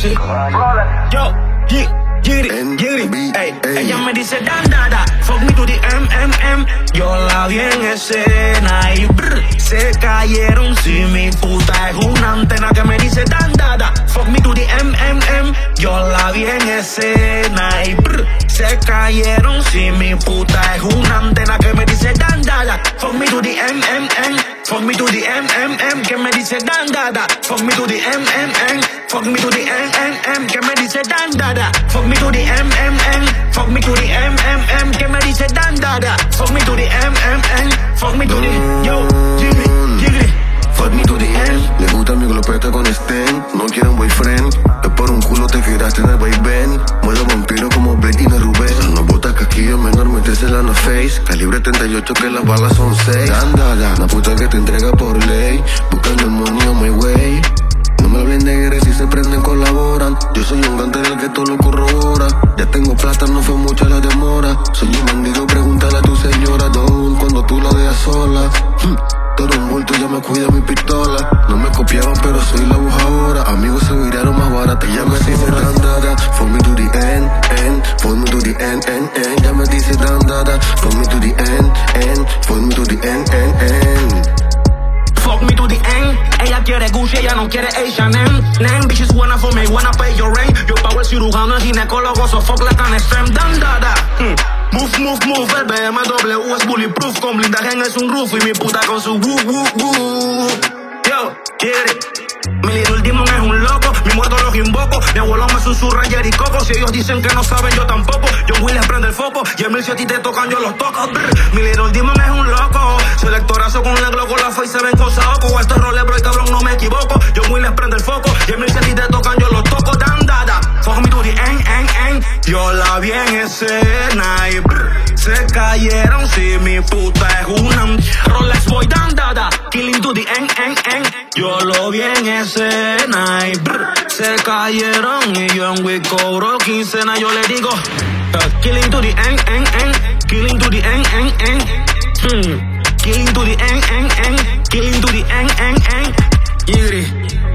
pussy. Yo, ella me dice dan da, fuck me to the M. Yo la vi en escena y se cayeron. Si mi puta es una antena que me dice dan da, fuck me to the M. Yo la vi en escena y se cayeron. Si mi puta es una antena que me dice dan da, fuck me to the M. Fuck me to the M. Que me dice dan da, fuck me to the M. Fuck me to the M. Que me dice dan da, fuck me to the M. Fuck me to the M. Que me dice dan da, fuck me to the M. Fuck me to the yo, Jimmy. Fuck me to the end. Le gusta mi glopeta con Sten. No quieren boyfriend. Es por un culo te quedaste en el vaivén. Muelo vampiro como Blake y Rubén. No botas casquillo, menor metérsela en la face. Calibre 38 que las balas son 6. Andada, la puta que te entrega por ley. Buscando el money on my way. No me hablen de guerra si se prenden, colaboran. Yo soy un gante del que todo lo corrobora. Ya tengo plata, no fue mucha la demora. Soy un bandido, pregúntale a tu señora. Don, cuando tú la dejas sola. Todo envuelto, ya me cuida mi pistola. No me copiaban, pero soy la voz ahora. Amigos se viraron más barata. Ya me dice dan dada, fuck me to the end. Fuck me to the end. Ya me dice dan dada, fuck me to the end. Fuck me to the end. Fuck me to the end. Ella quiere Gucci, ella no quiere H&M. Bitches wanna for me, wanna pay your rent. Yo pago el cirujano, el ginecólogo, so fuck like an FM. Dan dada. Move, el BMW es bulletproof. Con blindaje en el sunroof y mi puta con su woo. Yo, quiere. Mi little demon es un loco, mi muerto los invoco. Mi abuelo me susurra Jerry Coco. Si ellos dicen que no saben, yo tampoco. John Will les prende el foco. Y Emil, si a ti te tocan, yo los toco. Mi little demon es un loco. Soy lectorazo con la glow, con la face se ven cosas oco. Esto es rolebro y cabrón, no me equivoco. John Will les prende el foco. Y Emil, si a ti te tocan, yo los toco. Dan dada, fuck me to the end. Yo la vi en escena y se cayeron. Si mi puta es una Rolex boy, dan dada, killing to the end. Yo lo vi en escena y se cayeron. Y John Wick cobró quincena. Yo le digo killing to the end. Killing to the end. Killing to the end. Killing to the end.